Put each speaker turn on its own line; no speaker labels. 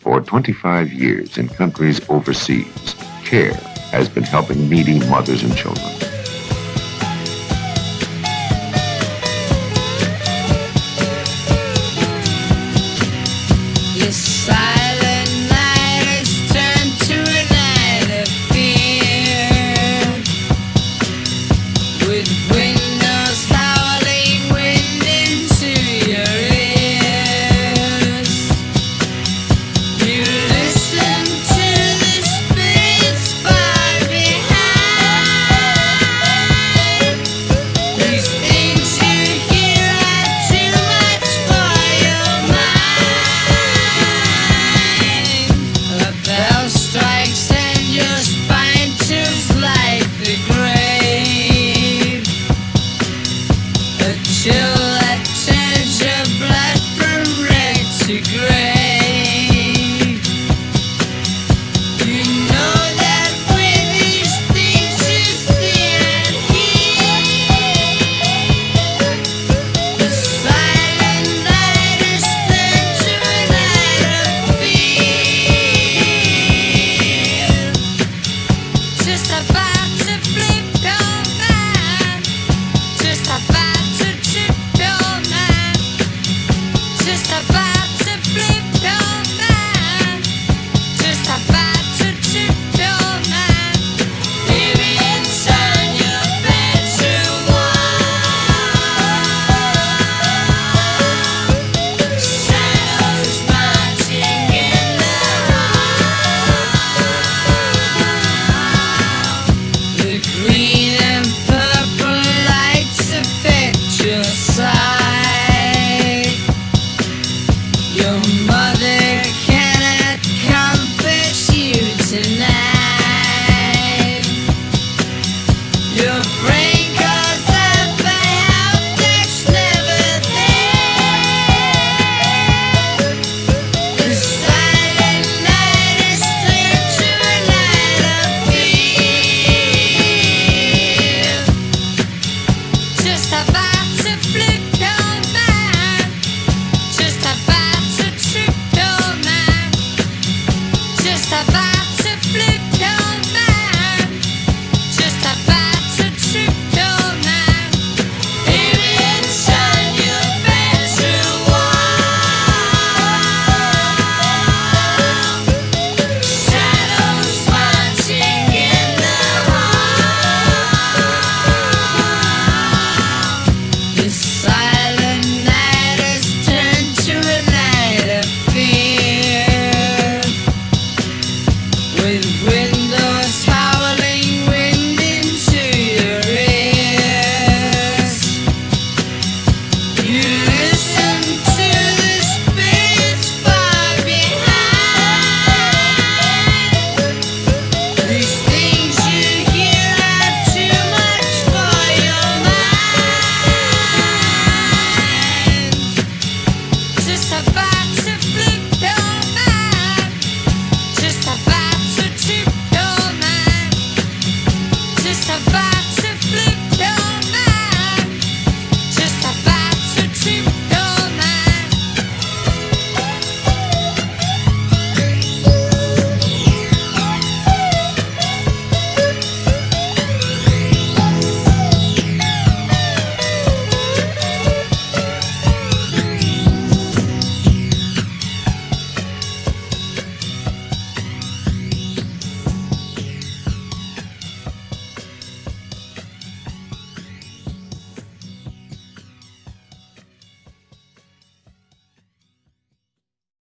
For 25 years in countries overseas, CARE has been helping needy mothers and children.
This silent night has turned to a night of fear, with windows howling wind into your ears. You listen to the spirits far behind. These things you hear are too much for your mind. A bell strikes and your spine chills like the grave. A chill that turns your blood from red to gray. You know that with these things you see and hear, the silent night is turned to a night of fear. Just about to flip your mind, just about to trip your mind, just about to flip your mind, just about to trip your mind. Maybe it's on your bedroom wall, shadows marching in the hall. The green and purple lights affect your sight. Your mother cannot comfort you tonight. Your brain calls out for help that's never there. The silent night is turned to a night of fear. Just about to flip your mind, just about to trip your mind, just about to flip your mind, just about to trip your mind. Maybe it's on your bedroom wall, shadows marching in the hall. This silent night has turned to a night of fear, with windows howling wind into your ears. You listen to the spirits far behind. These things you hear are too much for your mind. Just about to flip your